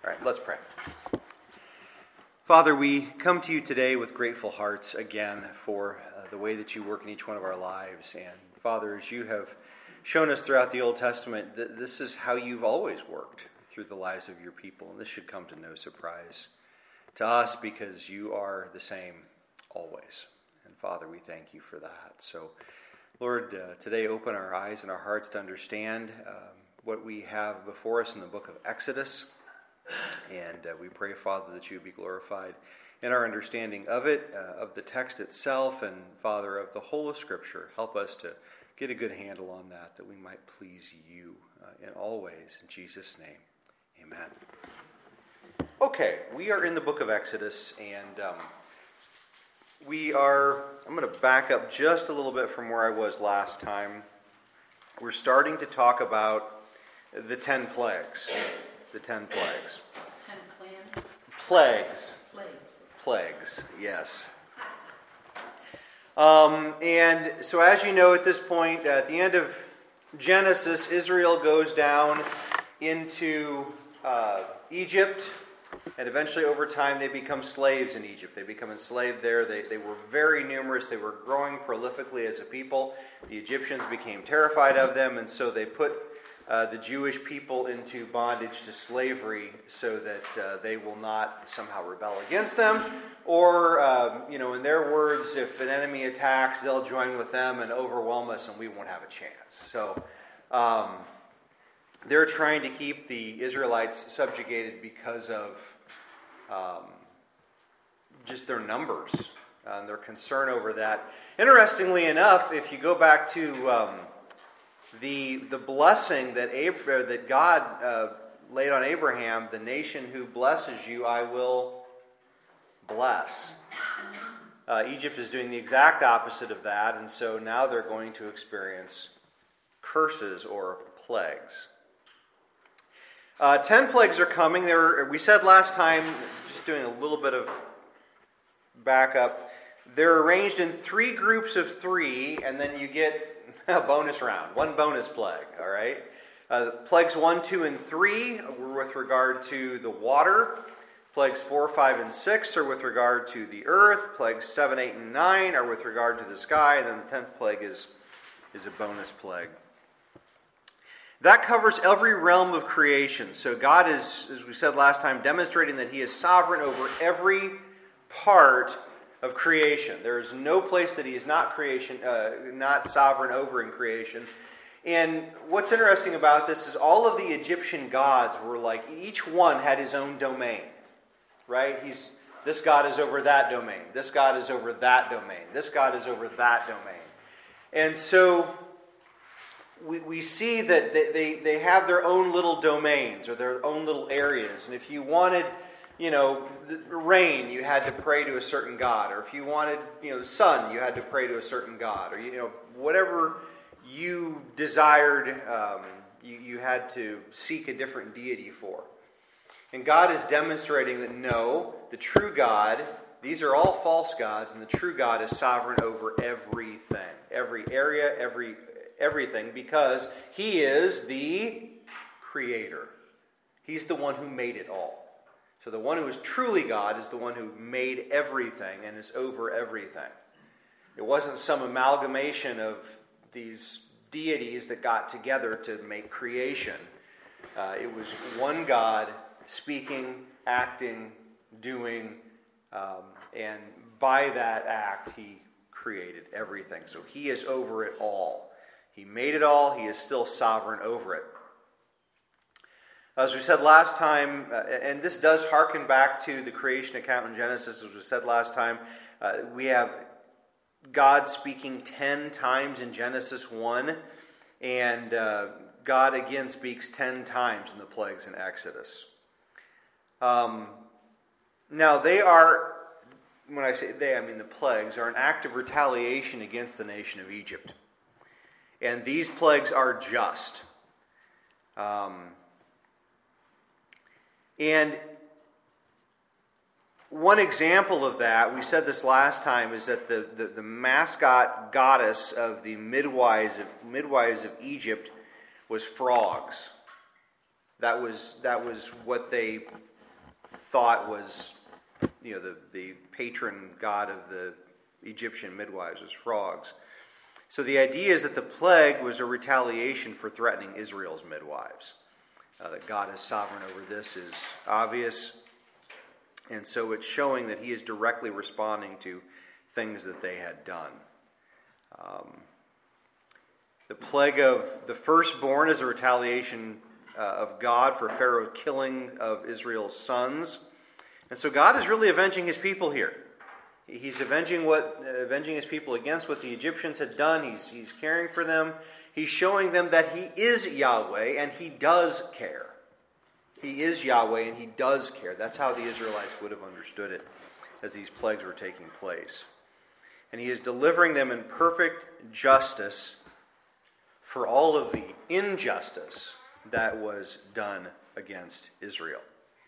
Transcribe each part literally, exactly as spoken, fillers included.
All right, let's pray. Father, we come to you today with grateful hearts again for uh, the way that you work in each one of our lives. And Father, as you have shown us throughout the Old Testament, th- this is how you've always worked through the lives of your people. And this should come to no surprise to us because you are the same always. And Father, we thank you for that. So, Lord, uh, today open our eyes and our hearts to understand um, what we have before us in the book of Exodus. And uh, we pray, Father, that you be glorified in our understanding of it, uh, of the text itself, and, Father, of the whole of Scripture. Help us to get a good handle on that, that we might please you uh, in all ways. In Jesus' name, amen. Okay, we are in the book of Exodus, and um, we are, I'm going to back up just a little bit from where I was last time. We're starting to talk about the ten plagues. The ten plagues. Ten clans? Plagues. Plagues. Plagues, yes. Um, and so as you know at this point, at the end of Genesis, Israel goes down into uh, Egypt, and eventually over time they become slaves in Egypt. They become enslaved there. They, they were very numerous. They were growing prolifically as a people. The Egyptians became terrified of them, and so they put Uh, the Jewish people into bondage to slavery so that uh, they will not somehow rebel against them. Or, um, you know, in their words, if an enemy attacks, they'll join with them and overwhelm us and we won't have a chance. So um, they're trying to keep the Israelites subjugated because of um, just their numbers uh, and their concern over that. Interestingly enough, if you go back to Um, The the blessing that Ab- that God uh, laid on Abraham, the nation who blesses you, I will bless. Uh, Egypt is doing the exact opposite of that, and so now they're going to experience curses or plagues. Uh, ten plagues are coming. There, we said last time, just doing a little bit of backup, they're arranged in three groups of three, and then you get a bonus round, one bonus plague, all right? Uh, plagues one, two, and three were with regard to the water. Plagues four, five, and six are with regard to the earth. Plagues seven, eight, and nine are with regard to the sky. And then the tenth plague is, is a bonus plague. That covers every realm of creation. So God is, as we said last time, demonstrating that He is sovereign over every part of creation. There is no place that He is not creation, uh, not sovereign over in creation. And what's interesting about this is all of the Egyptian gods were like, each one had his own domain, right? He's this god is over that domain. This god is over that domain. This god is over that domain. And so we, we see that they, they, they have their own little domains or their own little areas. And if you wanted, you know, the rain, you had to pray to a certain god. Or if you wanted, you know, the sun, you had to pray to a certain god. Or, you know, whatever you desired, um, you, you had to seek a different deity for. And God is demonstrating that no, the true God, these are all false gods, and the true God is sovereign over everything. Every area, every everything, because He is the Creator. He's the one who made it all. So the one who is truly God is the one who made everything and is over everything. It wasn't some amalgamation of these deities that got together to make creation. Uh, it was one God speaking, acting, doing, um, and by that act He created everything. So He is over it all. He made it all. He is still sovereign over it. As we said last time, uh, and this does harken back to the creation account in Genesis, as we said last time, uh, we have God speaking ten times in Genesis one, and uh, God again speaks ten times in the plagues in Exodus. Um, now, they are, when I say they, I mean the plagues, are an act of retaliation against the nation of Egypt. And these plagues are just. Um... And one example of that, we said this last time, is that the, the, the mascot goddess of the midwives of, midwives of Egypt was frogs. That was that was what they thought was, you know, the, the patron god of the Egyptian midwives was frogs. So the idea is that the plague was a retaliation for threatening Israel's midwives. Uh, that God is sovereign over this is obvious. And so it's showing that he is directly responding to things that they had done. Um, the plague of the firstborn is a retaliation uh, of God for Pharaoh's killing of Israel's sons. And so God is really avenging his people here. He's avenging what uh, avenging his people against what the Egyptians had done. He's, he's caring for them. He's showing them that he is Yahweh and he does care. He is Yahweh and he does care. That's how the Israelites would have understood it as these plagues were taking place. And he is delivering them in perfect justice for all of the injustice that was done against Israel.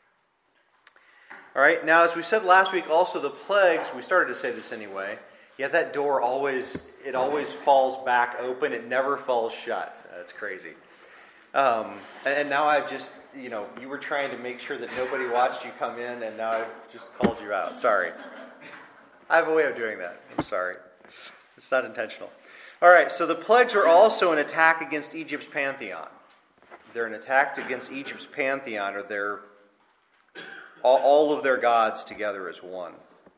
All right, now as we said last week, also the plagues, we started to say this anyway, yet that door always, it always falls back open. It never falls shut. That's crazy. Um, and, and now I've just, you know, you were trying to make sure that nobody watched you come in, and now I've just called you out. Sorry. I have a way of doing that. I'm sorry. It's not intentional. All right, so the plagues are also an attack against Egypt's pantheon. They're an attack against Egypt's pantheon, or their all, all of their gods together as one.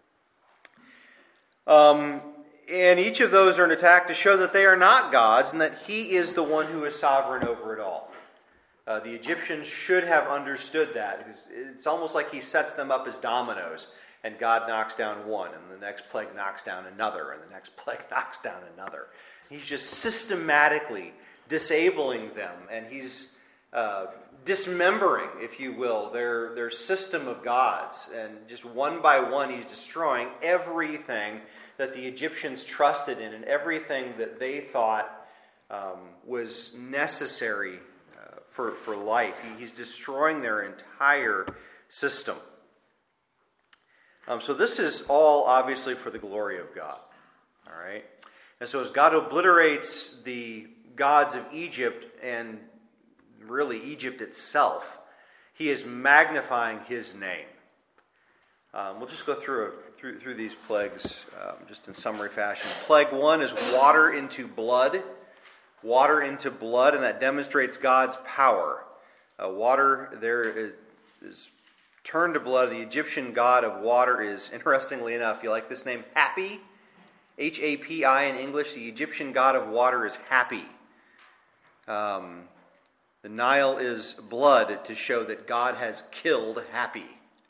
Um, and each of those are an attack to show that they are not gods and that he is the one who is sovereign over it all. Uh, the Egyptians should have understood that. It's, it's almost like he sets them up as dominoes, and God knocks down one, and the next plague knocks down another, and the next plague knocks down another. He's just systematically disabling them, and he's uh, dismembering, if you will, their, their system of gods. And just one by one, he's destroying everything that the Egyptians trusted in and everything that they thought um, was necessary uh, for, for life. He, he's destroying their entire system. Um, so this is all obviously for the glory of God. All right? And so as God obliterates the gods of Egypt and really Egypt itself, he is magnifying his name. Um, we'll just go through a, through through these plagues um, just in summary fashion. Plague one is water into blood. Water into blood, and that demonstrates God's power. Uh, water there is, is turned to blood. The Egyptian god of water is, interestingly enough, you like this name? Happy? H A P I in English. The Egyptian god of water is Happy. Um, the Nile is blood to show that God has killed Happy.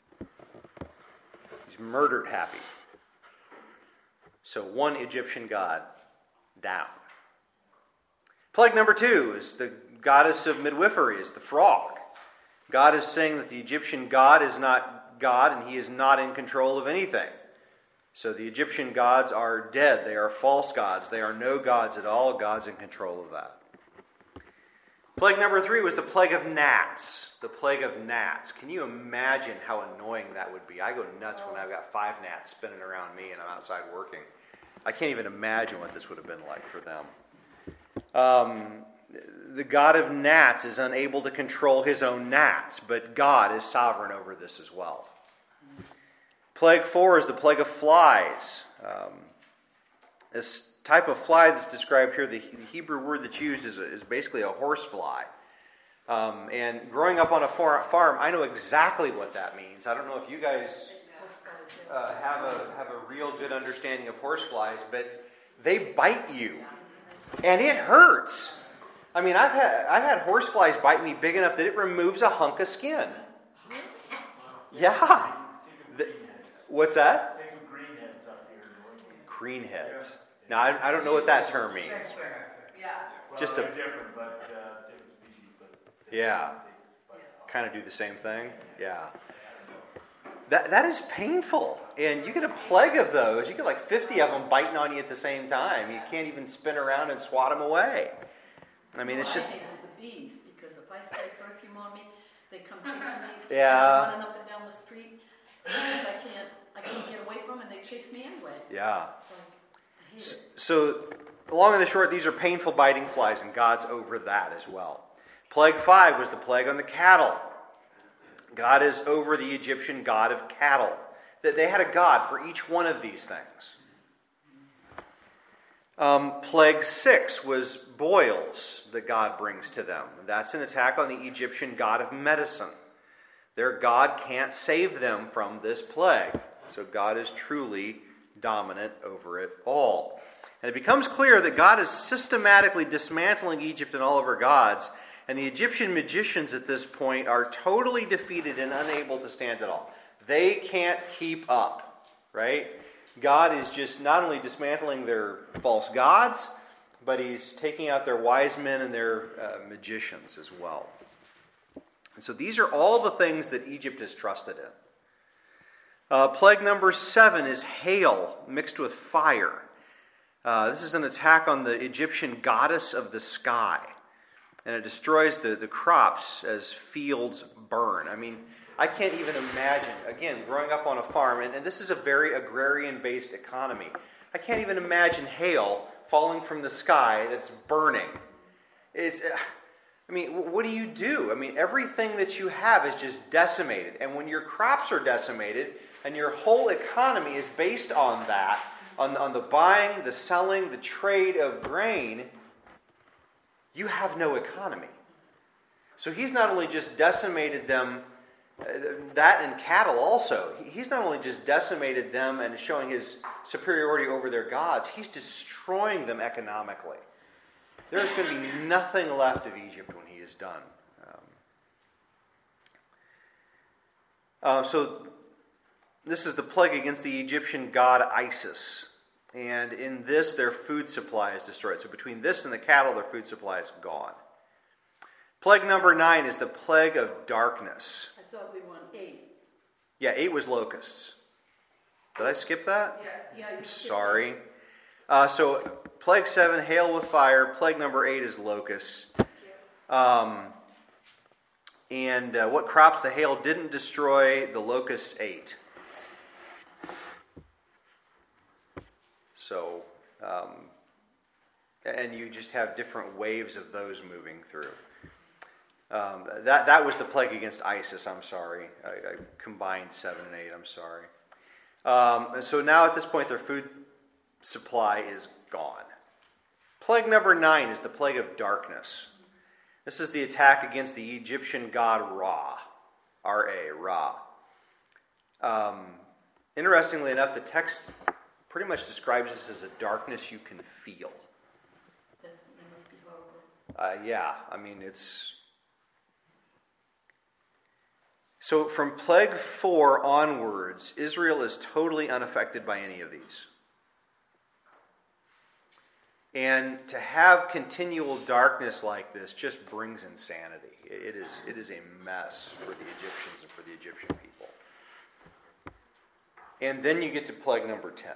He's murdered Happy. So one Egyptian god down. Plague number two is the goddess of midwifery, is the frog. God is saying that the Egyptian god is not God and he is not in control of anything. So the Egyptian gods are dead. They are false gods. They are no gods at all. God's in control of that. Plague number three was the plague of gnats. The plague of gnats. Can you imagine how annoying that would be? I go nuts when I've got five gnats spinning around me and I'm outside working. I can't even imagine what this would have been like for them. Um, the god of gnats is unable to control his own gnats, but God is sovereign over this as well. Plague four is the plague of flies. Um, this type of fly that's described here, the, the Hebrew word that's used is, a, is basically a horse fly. Um, and growing up on a far, farm, I know exactly what that means. I don't know if you guys uh, have a have a real good understanding of horse flies, but they bite you, and it hurts. I mean, I've had I've had horse flies bite me big enough that it removes a hunk of skin. Yeah. The, what's that? Greenheads. Now, I, I don't know what that term means. Yeah. Just a different, but uh, different species, but yeah, kind of do the same thing. Yeah. That that is painful, and you get a plague of those. You get like fifty of them biting on you at the same time. You can't even spin around and swat them away. I mean, well, it's just. I hate is the bees, because if I spray perfume on me, they come chasing me. Yeah. I'm running up and down the street because I can't, I can't get away from them, and they chase me anyway. Yeah. So I hate So, it. so, long and the short, these are painful biting flies, and God's over that as well. Plague five was the plague on the cattle. God is over the Egyptian god of cattle. That they had a god for each one of these things. Um, plague six was boils that God brings to them. That's an attack on the Egyptian god of medicine. Their God can't save them from this plague. So God is truly dominant over it all. And it becomes clear that God is systematically dismantling Egypt and all of her gods. And the Egyptian magicians at this point are totally defeated and unable to stand at all. They can't keep up, right? God is just not only dismantling their false gods, but he's taking out their wise men and their uh, magicians as well. And so these are all the things that Egypt is trusted in. Uh, plague number seven is hail mixed with fire. Uh, this is an attack on the Egyptian goddess of the sky. And it destroys the, the crops as fields burn. I mean, I can't even imagine, again, growing up on a farm, and, and this is a very agrarian-based economy. I can't even imagine hail falling from the sky that's burning. It's, I mean, what do you do? I mean, everything that you have is just decimated. And when your crops are decimated, and your whole economy is based on that, on, on the buying, the selling, the trade of grain, you have no economy. So he's not only just decimated them, uh, that and cattle also. He's not only just decimated them and showing his superiority over their gods, he's destroying them economically. There's going to be nothing left of Egypt when he is done. Um, uh, so this is the plague against the Egyptian god Isis. And in this, their food supply is destroyed. So between this and the cattle, their food supply is gone. Plague number nine is the plague of darkness. I thought we won eight. Yeah, eight was locusts. Did I skip that? Yeah, yeah. I'm sorry. Uh, so plague seven, hail with fire. Plague number eight is locusts. Um, and uh, what crops the hail didn't destroy, the locusts ate. So, um, and you just have different waves of those moving through. Um, that that was the plague against Isis. I'm sorry. I, I combined seven and eight. I'm sorry. Um, and so now at this point, their food supply is gone. Plague number nine is the plague of darkness. This is the attack against the Egyptian god Ra, R A, Ra. Um, interestingly enough, the text pretty much describes this as a darkness you can feel. That, that must be horrible. Uh, yeah, I mean, it's... So from plague four onwards, Israel is totally unaffected by any of these. And to have continual darkness like this just brings insanity. It is, it is a mess for the Egyptians and for the Egyptian people. And then you get to plague number ten.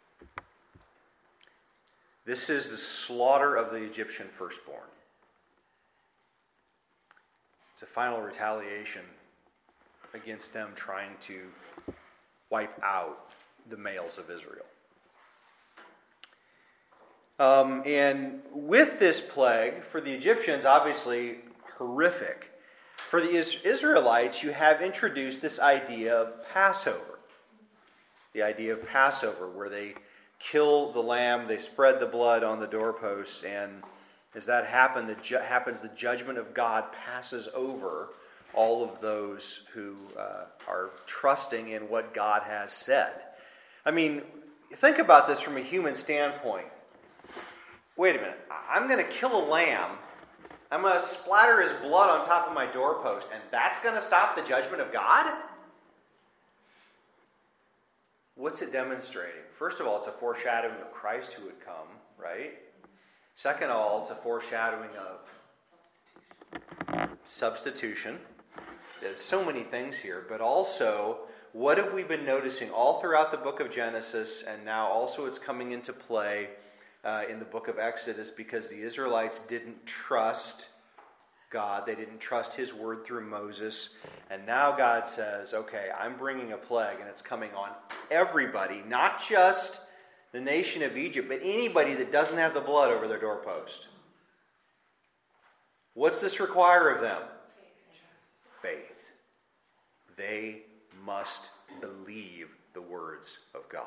This is the slaughter of the Egyptian firstborn. It's a final retaliation against them trying to wipe out the males of Israel. Um, and with this plague, for the Egyptians, obviously horrific. For the Israelites, you have introduced this idea of Passover. The idea of Passover, where they kill the lamb, they spread the blood on the doorposts, and as that happen, the ju- happens, the judgment of God passes over all of those who uh, are trusting in what God has said. I mean, think about this from a human standpoint. Wait a minute, I'm going to kill a lamb, I'm going to splatter his blood on top of my doorpost, and that's going to stop the judgment of God? What's it demonstrating? First of all, it's a foreshadowing of Christ who would come, right? Second of all, it's a foreshadowing of substitution. There's so many things here, but also, what have we been noticing all throughout the book of Genesis, and now also it's coming into play uh, in the book of Exodus, because the Israelites didn't trust God. They didn't trust his word through Moses. And now God says, okay, I'm bringing a plague, and it's coming on everybody, not just the nation of Egypt, but anybody that doesn't have the blood over their doorpost. What's this require of them? Faith. They must believe the words of God.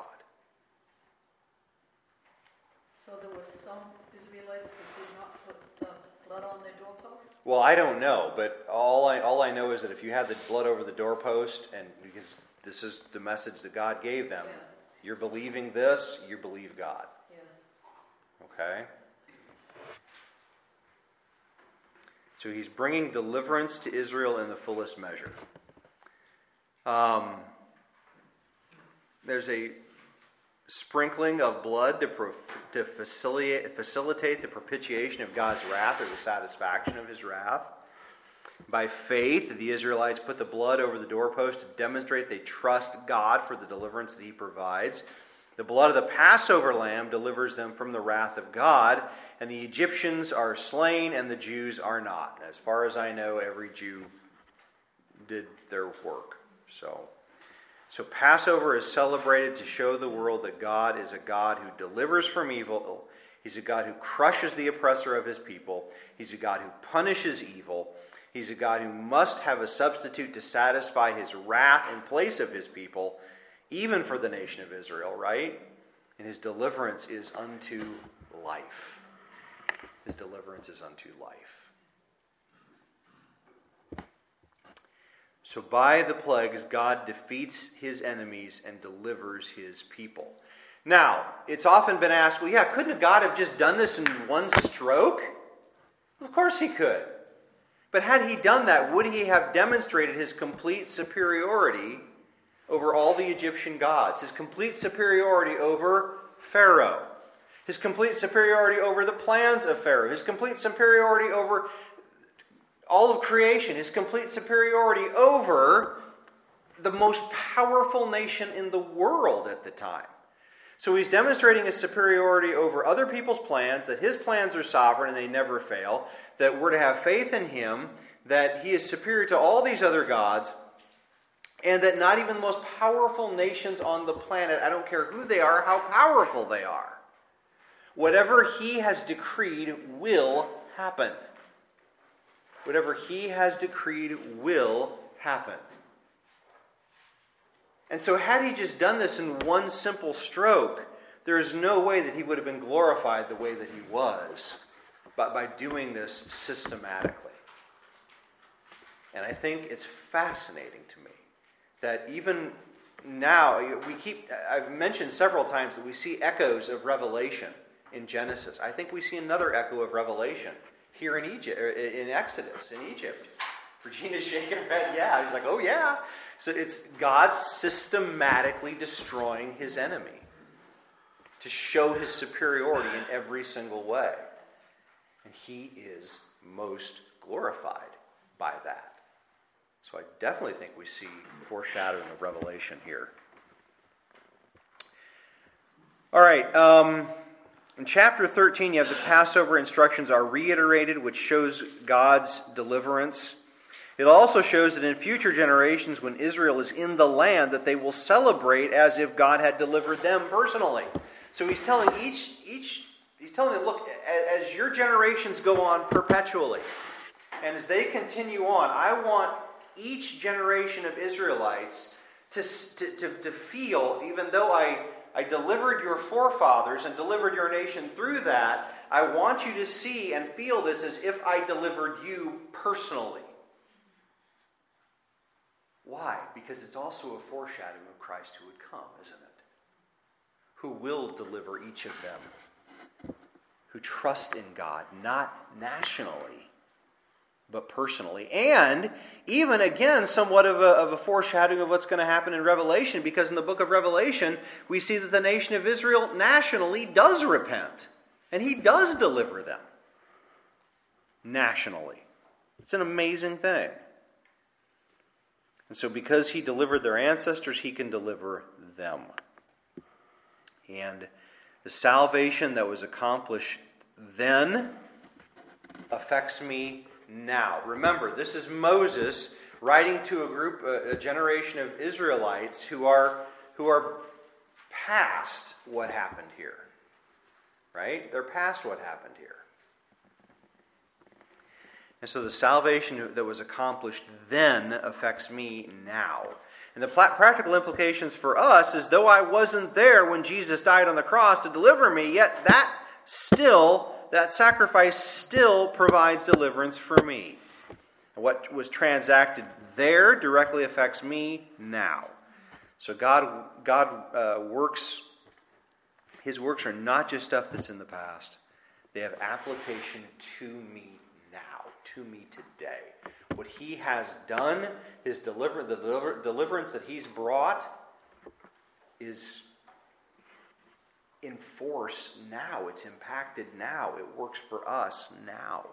So there were some Israelites that did not put the blood on their doorposts? Well, I don't know, but all I all I know is that if you had the blood over the doorpost, and because this is the message that God gave them, Yeah. you're believing this, you believe God. Yeah. Okay? So he's bringing deliverance to Israel in the fullest measure. Um, there's a sprinkling of blood to, pro- to facilitate, facilitate the propitiation of God's wrath, or the satisfaction of his wrath. By faith, the Israelites put the blood over the doorpost to demonstrate they trust God for the deliverance that he provides. The blood of the Passover lamb delivers them from the wrath of God, and the Egyptians are slain and the Jews are not. As far as I know, every Jew did their work. So, so Passover is celebrated to show the world that God is a God who delivers from evil. He's a God who crushes the oppressor of his people. He's a God who punishes evil. He's a God who must have a substitute to satisfy his wrath in place of his people, even for the nation of Israel, right? And his deliverance is unto life. His deliverance is unto life. So by the plagues, God defeats his enemies and delivers his people. Now, it's often been asked, well, yeah, couldn't God have just done this in one stroke? Of course he could. But had he done that, would he have demonstrated his complete superiority over all the Egyptian gods? His complete superiority over Pharaoh? His complete superiority over the plans of Pharaoh? His complete superiority over all of creation? His complete superiority over the most powerful nation in the world at the time? So he's demonstrating his superiority over other people's plans, that his plans are sovereign and they never fail, that we're to have faith in him, that he is superior to all these other gods, and that not even the most powerful nations on the planet, I don't care who they are, how powerful they are, whatever he has decreed will happen. Whatever he has decreed will happen. And so had he just done this in one simple stroke, there is no way that he would have been glorified the way that he was, but by doing this systematically. And I think it's fascinating to me that even now, we keep, I've mentioned several times that we see echoes of Revelation in Genesis. I think we see another echo of Revelation here in Egypt, in Exodus, in Egypt. Regina's shaking her head, yeah. He's like, oh yeah. So it's God systematically destroying his enemy to show his superiority in every single way. And he is most glorified by that. So I definitely think we see foreshadowing of Revelation here. All right. Um, in chapter thirteen, you have the Passover instructions are reiterated, which shows God's deliverance. It also shows that in future generations, when Israel is in the land, that they will celebrate as if God had delivered them personally. So he's telling each, each he's telling them, look, as your generations go on perpetually, and as they continue on, I want each generation of Israelites to, to, to, to feel, even though I, I delivered your forefathers and delivered your nation through that, I want you to see and feel this as if I delivered you personally. Why? Because it's also a foreshadowing of Christ who would come, isn't it? Who will deliver each of them. Who trust in God, not nationally, but personally. And even, again, somewhat of a, of a foreshadowing of what's going to happen in Revelation, because in the book of Revelation, we see that the nation of Israel nationally does repent. And he does deliver them. Nationally. It's an amazing thing. And so because he delivered their ancestors, he can deliver them. And the salvation that was accomplished then affects me now. Remember, this is Moses writing to a group, a, a generation of Israelites who are, who are past what happened here. Right? They're past what happened here. And so the salvation that was accomplished then affects me now. And the practical implications for us is, though I wasn't there when Jesus died on the cross to deliver me, yet that still, that sacrifice still provides deliverance for me. And what was transacted there directly affects me now. So God, God uh, works, His works are not just stuff that's in the past. They have application to me now, to me today. What He has done, His deliver, the deliver, deliverance that He's brought is in force now. It's impacted now. It works for us now.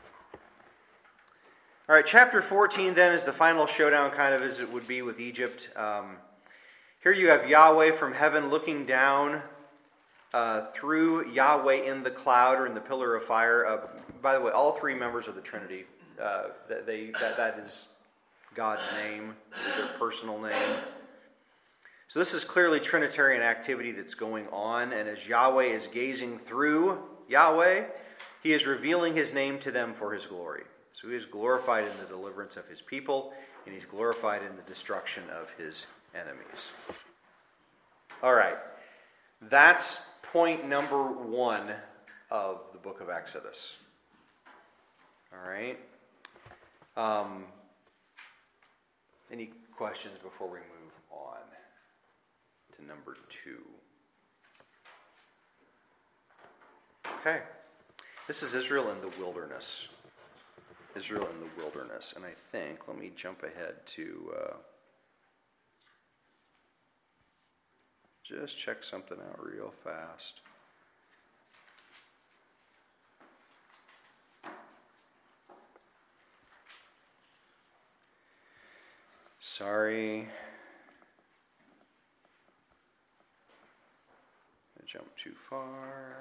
All right, chapter fourteen then is the final showdown, kind of as it would be with Egypt. Um, here you have Yahweh from heaven looking down uh, through Yahweh in the cloud or in the pillar of fire. Uh, by the way, all three members of the Trinity, uh, they that, that is God's name, is their personal name. So this is clearly Trinitarian activity that's going on, and as Yahweh is gazing through Yahweh, He is revealing His name to them for His glory. So He is glorified in the deliverance of His people, and He's glorified in the destruction of His enemies. All right, that's point number one of the book of Exodus. All right. Um, any questions before we move on to number two? Okay. This is Israel in the wilderness. Israel in the wilderness. And I think, let me jump ahead to uh, just check something out real fast. Sorry. I jumped too far.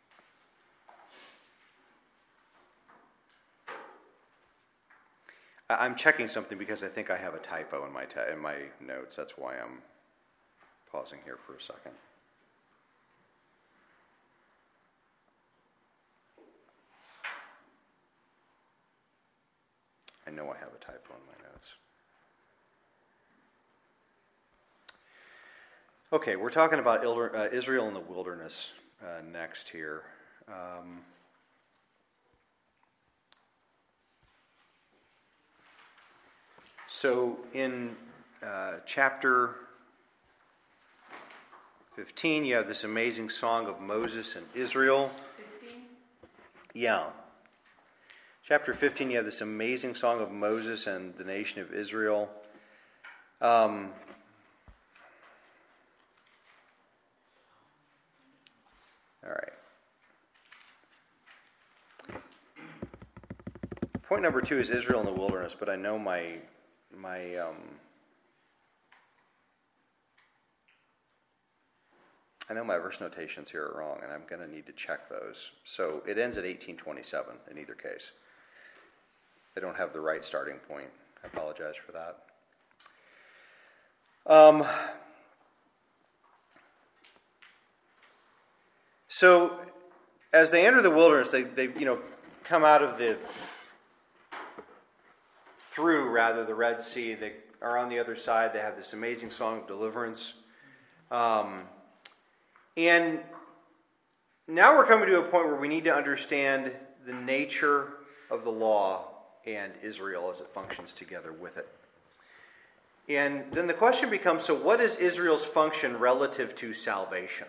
I'm checking something because I think I have a typo in my ta- in my notes. That's why I'm pausing here for a second. I know I have a typo in my notes. Okay, we're talking about Israel in the wilderness uh, next here. Um, so in uh, chapter fifteen, you have this amazing song of Moses and Israel. fifteen? Yeah. Chapter fifteen, you have this amazing song of Moses and the nation of Israel. Um, all right. Point number two is Israel in the wilderness, but I know my my um, I know my verse notations here are wrong, and I'm going to need to check those. So it ends at eighteen twenty-seven in either case. I don't have the right starting point. I apologize for that. Um, so as they enter the wilderness, they, they you know come out of the through rather the Red Sea. They are on the other side. They have this amazing song of deliverance. Um, and now we're coming to a point where we need to understand the nature of the law and Israel as it functions together with it. And then the question becomes, so what is Israel's function relative to salvation?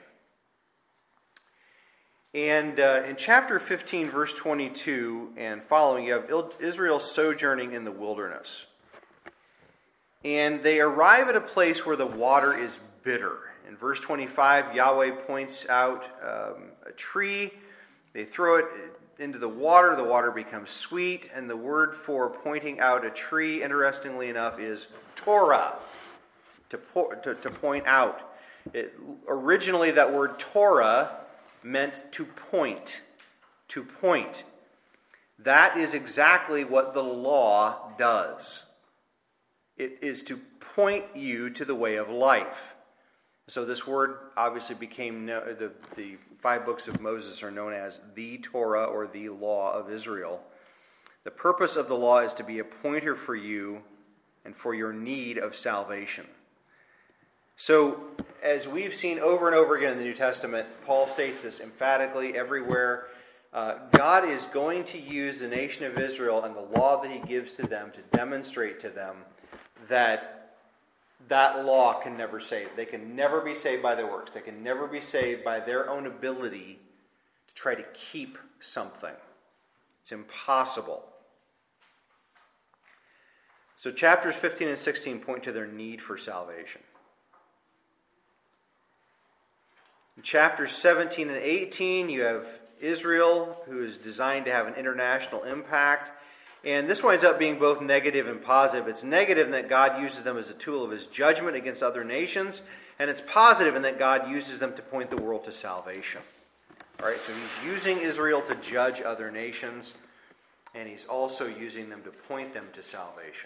And uh, in chapter fifteen, verse twenty-two and following, you have Israel sojourning in the wilderness. And they arrive at a place where the water is bitter. In verse twenty-five, Yahweh points out um, a tree. They throw it into the water. The water becomes sweet. And the word for pointing out a tree, interestingly enough, is Torah, to, po- to, to point out. It, originally, that word Torah meant to point, to point. That is exactly what the law does. It is to point you to the way of life. So this word obviously became, no, the, the five books of Moses are known as the Torah or the law of Israel. The purpose of the law is to be a pointer for you and for your need of salvation. So, as we've seen over and over again in the New Testament, Paul states this emphatically everywhere. Uh, God is going to use the nation of Israel and the law that he gives to them to demonstrate to them that that law can never save. They can never be saved by their works. They can never be saved by their own ability to try to keep something. It's impossible. So chapters fifteen and sixteen point to their need for salvation. In chapters seventeen and eighteen, you have Israel, who is designed to have an international impact. And this winds up being both negative and positive. It's negative in that God uses them as a tool of his judgment against other nations. And it's positive in that God uses them to point the world to salvation. All right, so he's using Israel to judge other nations. And he's also using them to point them to salvation.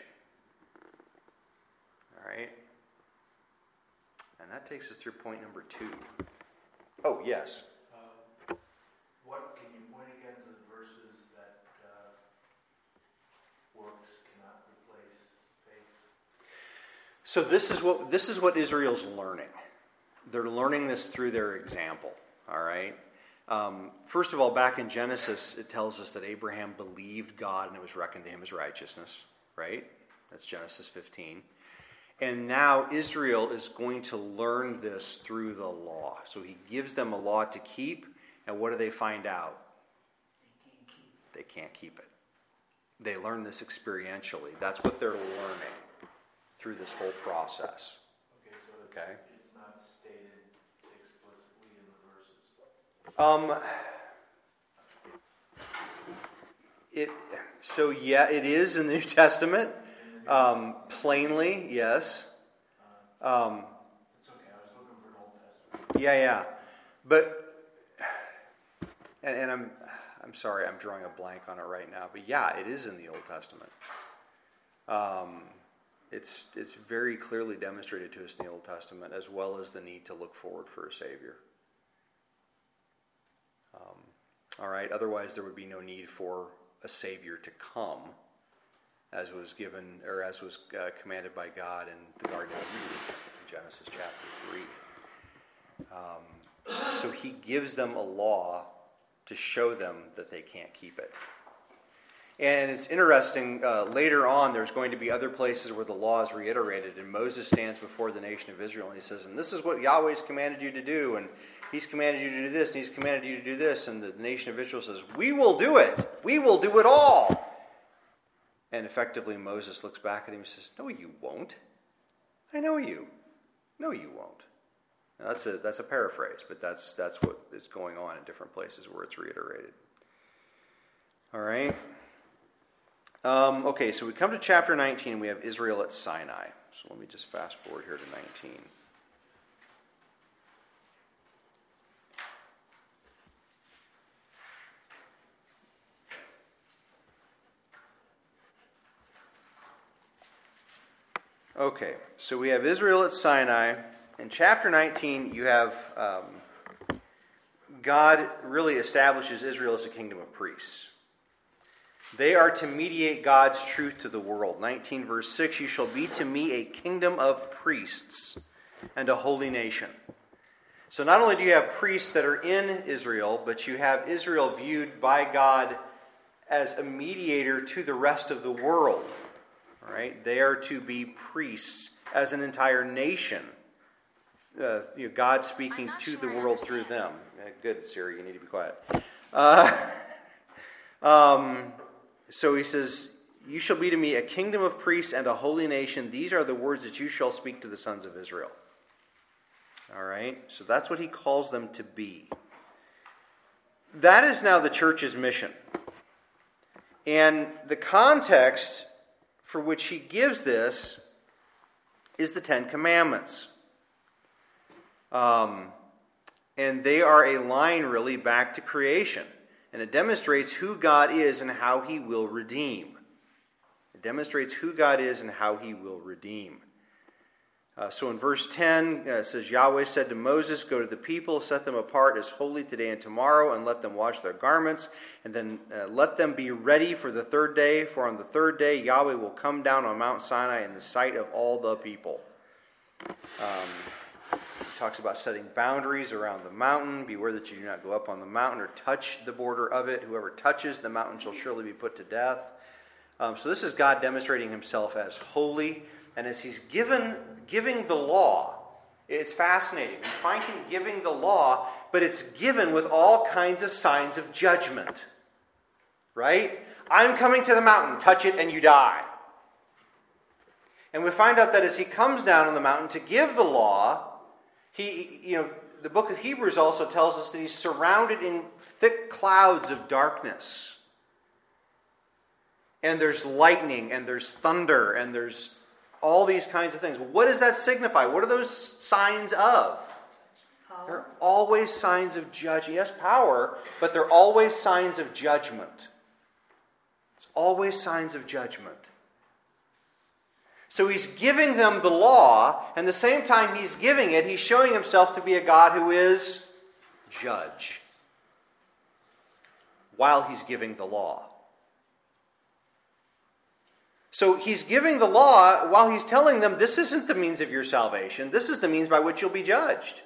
All right. And that takes us through point number two. Oh, yes. Uh, what can you point again to the verses that uh, works cannot replace faith? So this is what this is what Israel's learning. They're learning this through their example. All right. Um, first of all, back in Genesis, it tells us that Abraham believed God and it was reckoned to him as righteousness. Right? That's Genesis fifteen. And now Israel is going to learn this through the law. So he gives them a law to keep, and what do they find out? They can't keep it. They learn this experientially. That's what they're learning through this whole process. Okay, so it's, Okay? it's not stated explicitly in the verses. Um, it so yeah, it is in the New Testament. Um, plainly, yes. Um, It's okay, I was looking for an Old Testament. yeah, yeah. But, and, and I'm, I'm sorry, I'm drawing a blank on it right now. But yeah, it is in the Old Testament. Um, it's it's very clearly demonstrated to us in the Old Testament, as well as the need to look forward for a Savior. Um, all right. Otherwise, there would be no need for a Savior to come, as was given, or as was uh, commanded by God in the Garden of Eden, in Genesis chapter three. Um, so he gives them a law to show them that they can't keep it. And it's interesting, uh, later on there's going to be other places where the law is reiterated, and Moses stands before the nation of Israel and he says, and this is what Yahweh's commanded you to do, and he's commanded you to do this, and he's commanded you to do this, and the nation of Israel says, we will do it! We will do it all! And effectively, Moses looks back at him and says, no, you won't. I know you. No, you won't. Now, that's a that's a paraphrase, but that's that's what is going on in different places where it's reiterated. All right. Um, okay, so we come to chapter nineteen, and we have Israel at Sinai. So let me just fast forward here to nineteen. Okay, so we have Israel at Sinai. In chapter nineteen, you have um, God really establishes Israel as a kingdom of priests. They are to mediate God's truth to the world. nineteen verse six, you shall be to me a kingdom of priests and a holy nation. So not only do you have priests that are in Israel, but you have Israel viewed by God as a mediator to the rest of the world. All right, they are to be priests as an entire nation. Uh, you know, God speaking to sure the I world understand. through them. Uh, good, Siri, you need to be quiet. Uh, um, so he says, you shall be to me a kingdom of priests and a holy nation. These are the words that you shall speak to the sons of Israel. All right, so that's what he calls them to be. That is now the church's mission. And the context for which he gives this is the Ten Commandments. Um, and they are a line really back to creation. And it demonstrates who God is and how he will redeem. It demonstrates who God is and how he will redeem. Uh, so in verse ten, uh, it says, Yahweh said to Moses, go to the people, set them apart as holy today and tomorrow, and let them wash their garments, and then uh, let them be ready for the third day, for on the third day Yahweh will come down on Mount Sinai in the sight of all the people. Um, it talks about setting boundaries around the mountain. Beware that you do not go up on the mountain or touch the border of it. Whoever touches the mountain shall surely be put to death. Um, so this is God demonstrating himself as holy. And as he's given giving the law, it's fascinating. We find him giving the law, but it's given with all kinds of signs of judgment. Right? I'm coming to the mountain, touch it and you die. And we find out that as he comes down on the mountain to give the law, he, you know, the book of Hebrews also tells us that he's surrounded in thick clouds of darkness. And there's lightning, and there's thunder, and there's all these kinds of things. What does that signify? What are those signs of? Power. They're always signs of judgment. Yes, power, but they're always signs of judgment. It's always signs of judgment. So he's giving them the law, and at the same time he's giving it, he's showing himself to be a God who is judge while he's giving the law. So he's giving the law while he's telling them, this isn't the means of your salvation. This is the means by which you'll be judged.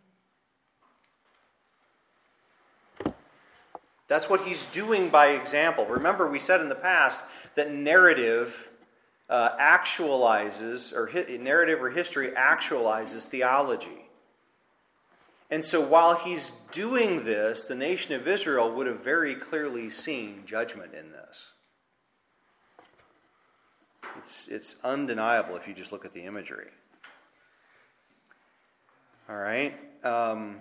That's what he's doing by example. Remember, we said in the past that narrative uh, actualizes, or hi- narrative or history actualizes theology. And so while he's doing this, the nation of Israel would have very clearly seen judgment in this. It's, it's undeniable if you just look at the imagery. All right. Um,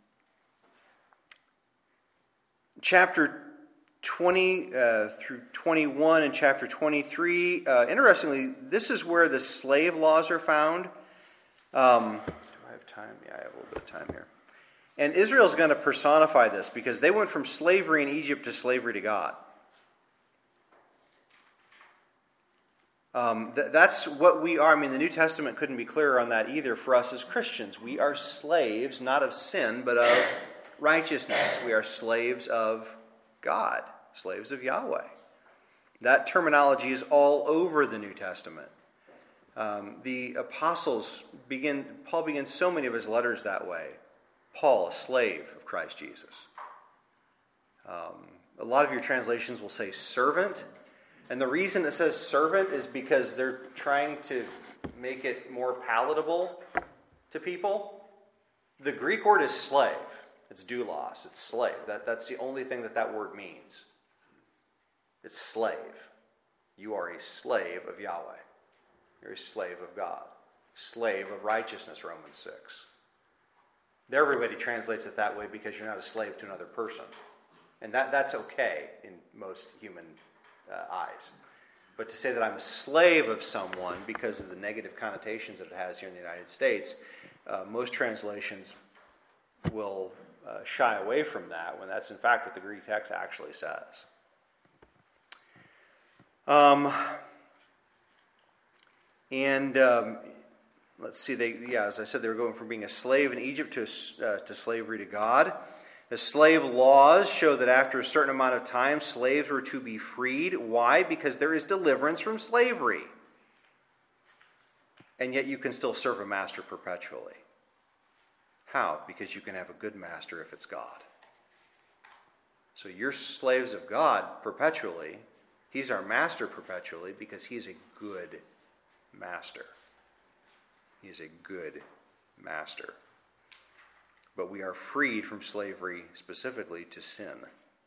chapter twenty uh, through twenty-one and chapter twenty-three, uh, interestingly, this is where the slave laws are found. Um, do I have time? Yeah, I have a little bit of time here. And Israel's going to personify this because they went from slavery in Egypt to slavery to God. Um, th- that's what we are. I mean, the New Testament couldn't be clearer on that either for us as Christians. We are slaves, not of sin, but of righteousness. We are slaves of God, slaves of Yahweh. That terminology is all over the New Testament. Um, the apostles begin, Paul begins so many of his letters that way. Paul, a slave of Christ Jesus. Um, a lot of your translations will say servant. And the reason it says servant is because they're trying to make it more palatable to people. The Greek word is slave. It's doulos. It's slave. That, that's the only thing that that word means. It's slave. You are a slave of Yahweh. You're a slave of God. Slave of righteousness, Romans six. Everybody translates it that way because you're not a slave to another person. And that, that's okay in most human Uh, eyes. But to say that I'm a slave of someone because of the negative connotations that it has here in the United States, uh, most translations will uh, shy away from that when that's in fact what the Greek text actually says. Um, and um, let's see, they yeah, as I said, they were going from being a slave in Egypt to uh, to slavery to God. The slave laws show that after a certain amount of time, slaves were to be freed. Why? Because there is deliverance from slavery. And yet you can still serve a master perpetually. How? Because you can have a good master if it's God. So you're slaves of God perpetually. He's our master perpetually because he's a good master. He's a good master. But we are freed from slavery specifically to sin.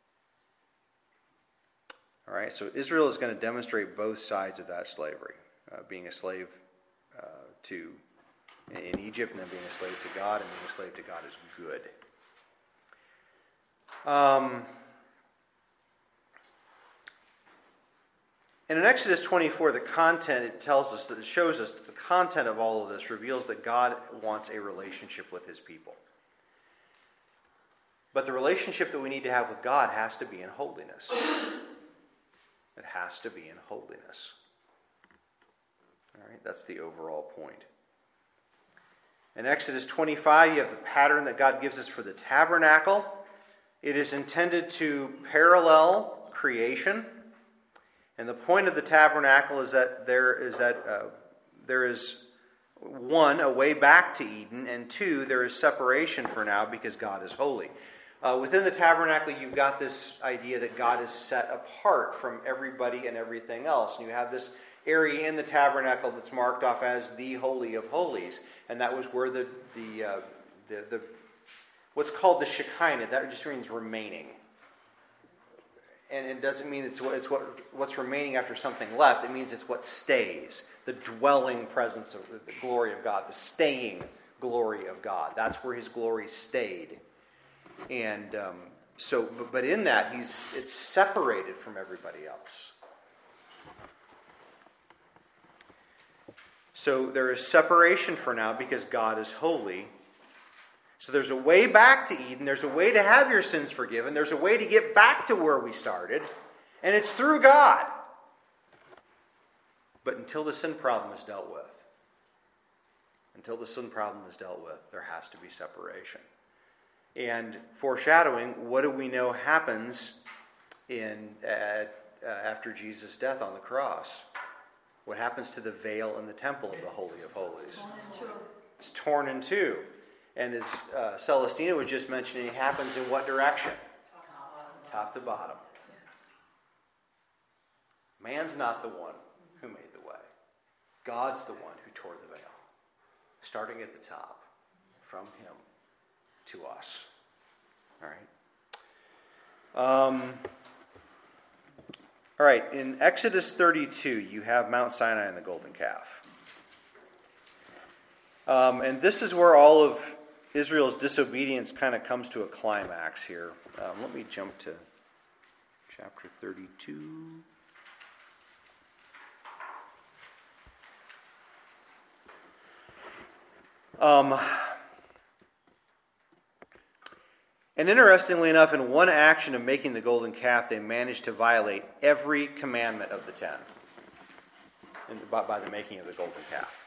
All right, so Israel is going to demonstrate both sides of that slavery. Uh, being a slave uh, to in Egypt and then being a slave to God, and being a slave to God is good. Um, and in Exodus twenty-four, the content, it tells us, that it shows us that the content of all of this reveals that God wants a relationship with his people. But the relationship that we need to have with God has to be in holiness. It has to be in holiness. All right, that's the overall point. In Exodus twenty-five, you have the pattern that God gives us for the tabernacle. It is intended to parallel creation. And the point of the tabernacle is that there is that uh, there is one, a way back to Eden, and two, there is separation for now because God is holy. Uh, within the tabernacle, you've got this idea that God is set apart from everybody and everything else. And you have this area in the tabernacle that's marked off as the Holy of Holies. And that was where the, the, uh, the, the what's called the Shekinah, that just means remaining. And it doesn't mean it's, what, it's what, what's remaining after something left. It means it's what stays. The dwelling presence of the glory of God. The staying glory of God. That's where His glory stayed. And um, so, but, but in that, he's it's separated from everybody else. So there is separation for now because God is holy. So there's a way back to Eden. There's a way to have your sins forgiven. There's a way to get back to where we started. And it's through God. But until the sin problem is dealt with, until the sin problem is dealt with, there has to be separation. And foreshadowing, what do we know happens in uh, uh, after Jesus' death on the cross? What happens to the veil in the temple of the Holy of Holies? It's torn in two. And as uh, Celestina was just mentioning, it happens in what direction? Top to bottom. Man's not the one who made the way. God's the one who tore the veil. Starting at the top, from Him to us. All right. Um, all right. In Exodus thirty-two, you have Mount Sinai and the golden calf. Um, and this is where all of Israel's disobedience kind of comes to a climax here. Um, let me jump to chapter thirty-two. Um, and interestingly enough, in one action of making the golden calf, they managed to violate every commandment of the ten in, by, by the making of the golden calf.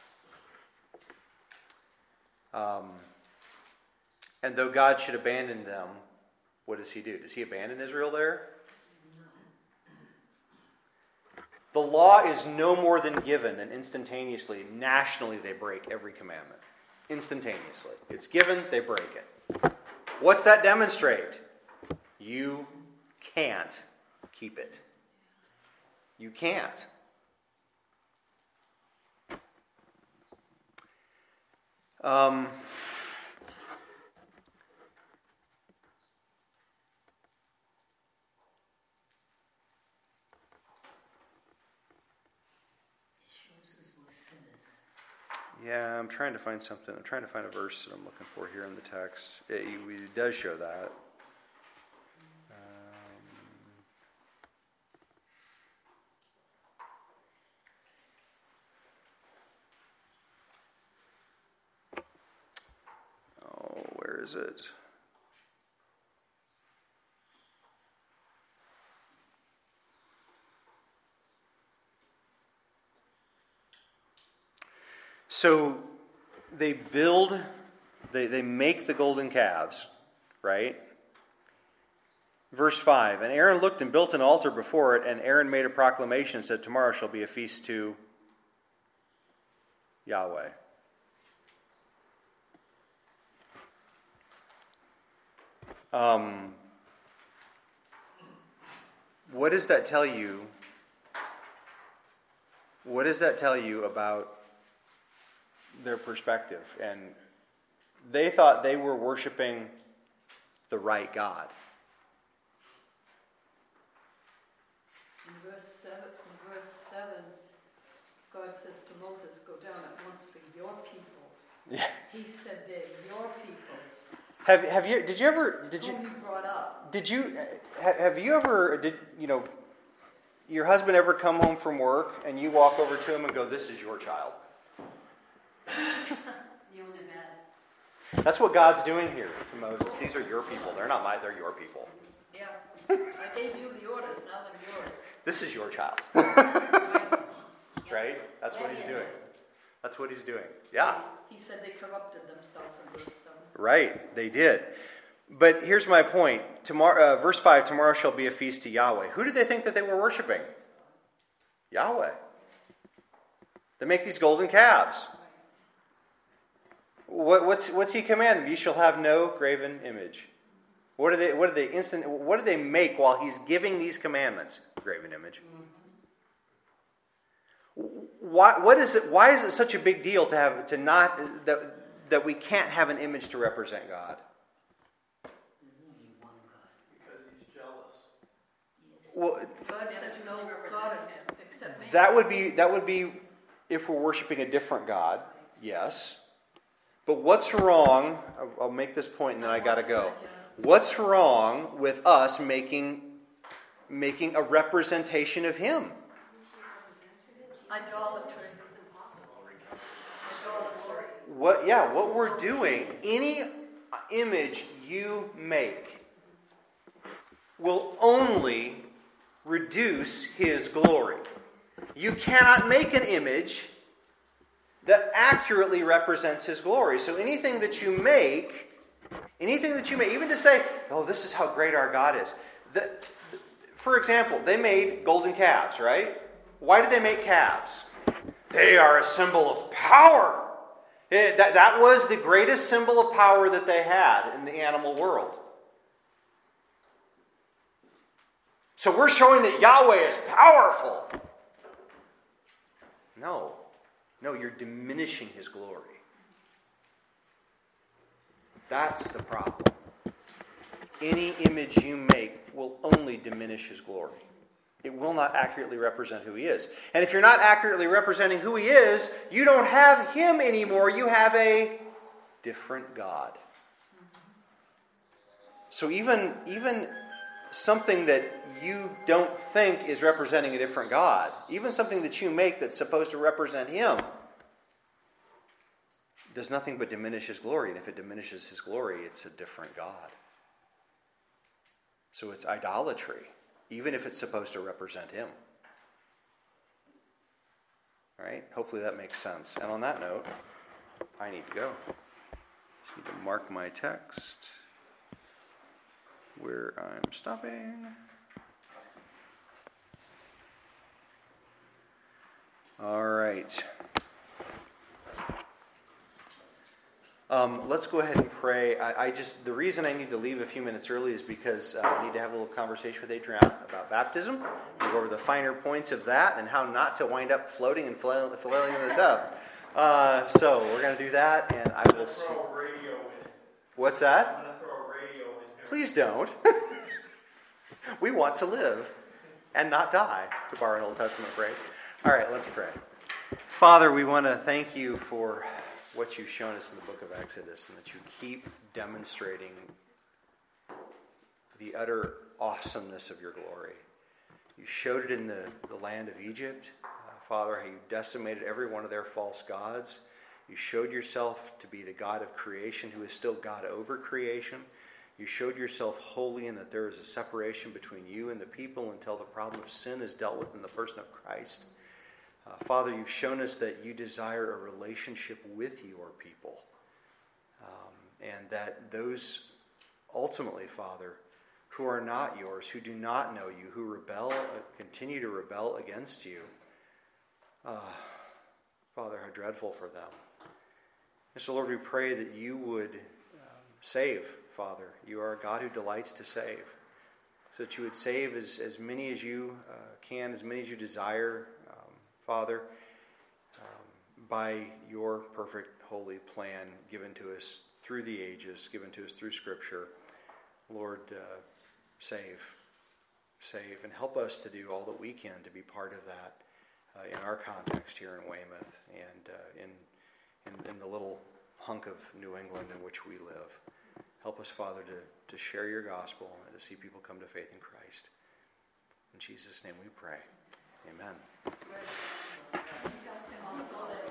Um, and though God should abandon them, what does He do? Does He abandon Israel there? The law is no more than given than instantaneously, nationally, they break every commandment. Instantaneously. It's given, they break it. What's that demonstrate? You can't keep it. You can't. Um, Yeah, I'm trying to find something. I'm trying to find a verse that I'm looking for here in the text. It, it does show that. Um, oh, where is it? So they build, they, they make the golden calves, right? Verse five, and Aaron looked and built an altar before it, and Aaron made a proclamation and said, tomorrow shall be a feast to Yahweh. Um, what does that tell you? What does that tell you about their perspective? And they thought they were worshiping the right God. In verse seven, in verse seven, God says to Moses, go down at once for your people. Yeah. He said they're your people. Have have you? Did you ever? Did you? Whom you brought up. Did you? Have, have you ever? Did you know? Your husband ever come home from work and you walk over to him and go, "This is your child." You only met. That's what God's doing here to Moses. These are your people. They're not mine. They're your people. Yeah. I gave you the orders. Now they're yours. This is your child. Right. Right? That's what he's doing. That's what he's doing. Yeah. He said they corrupted themselves in verse seven. Right, they did. But here's my point. Tomorrow, uh, verse five, tomorrow shall be a feast to Yahweh. Who did they think that they were worshiping? Yahweh. They make these golden calves. What, what's, what's he command them? You shall have no graven image. What did they, what did they instant, what did they make while he's giving these commandments? Graven image. Why, what is it, why is it such a big deal to have, to not, that, that we can't have an image to represent God? Because he's jealous. Well, God said no God except me. that would be that would be if we're worshiping a different God, yes. But what's wrong? I'll, I'll make this point and then I gotta go. What's wrong with us making making a representation of Him? Idolatry. Idolatry. What? Yeah, what we're doing. Any image you make will only reduce His glory. You cannot make an image that accurately represents His glory. So anything that you make, anything that you make, even to say, oh, this is how great our God is. The, for example, they made golden calves, right? Why did they make calves? They are a symbol of power. It, that, that was the greatest symbol of power that they had in the animal world. So we're showing that Yahweh is powerful. No. No, you're diminishing His glory. That's the problem. Any image you make will only diminish His glory. It will not accurately represent who He is. And if you're not accurately representing who He is, you don't have Him anymore. You have a different God. So even, even something that you don't think is representing a different God, even something that you make that's supposed to represent Him, does nothing but diminish His glory. And if it diminishes His glory, it's a different God. So it's idolatry, even if it's supposed to represent Him. All right? Hopefully that makes sense. And on that note, I need to go. Just need to mark my text where I'm stopping. All right. Um, let's go ahead and pray. I, I just the reason I need to leave a few minutes early is because uh, I need to have a little conversation with Adriana about baptism. We'll go over the finer points of that and how not to wind up floating and flail, flailing in the tub. Uh, so we're going to do that, and I will see. Throw a radio in. What's I'm that? going to throw a radio in here. Please don't. We want to live and not die, to borrow an Old Testament phrase. All right, let's pray. Father, we want to thank you for what you've shown us in the book of Exodus, and that you keep demonstrating the utter awesomeness of your glory. You showed it in the, the land of Egypt, uh, Father, how you decimated every one of their false gods. You showed yourself to be the God of creation who is still God over creation. You showed yourself holy and that there is a separation between you and the people until the problem of sin is dealt with in the person of Christ. Uh, Father, you've shown us that you desire a relationship with your people. Um, and that those ultimately, Father, who are not yours, who do not know you, who rebel, uh, continue to rebel against you, uh, Father, how dreadful for them. And so, Lord, we pray that you would um, save, Father. You are a God who delights to save. So that you would save as, as many as you uh, can, as many as you desire, Father, um, by your perfect holy plan given to us through the ages, given to us through Scripture. Lord, uh, save, save, and help us to do all that we can to be part of that uh, in our context here in Weymouth and uh, in, in in the little hunk of New England in which we live. Help us, Father, to, to share your gospel and to see people come to faith in Christ. In Jesus' name we pray. Amen. Also, that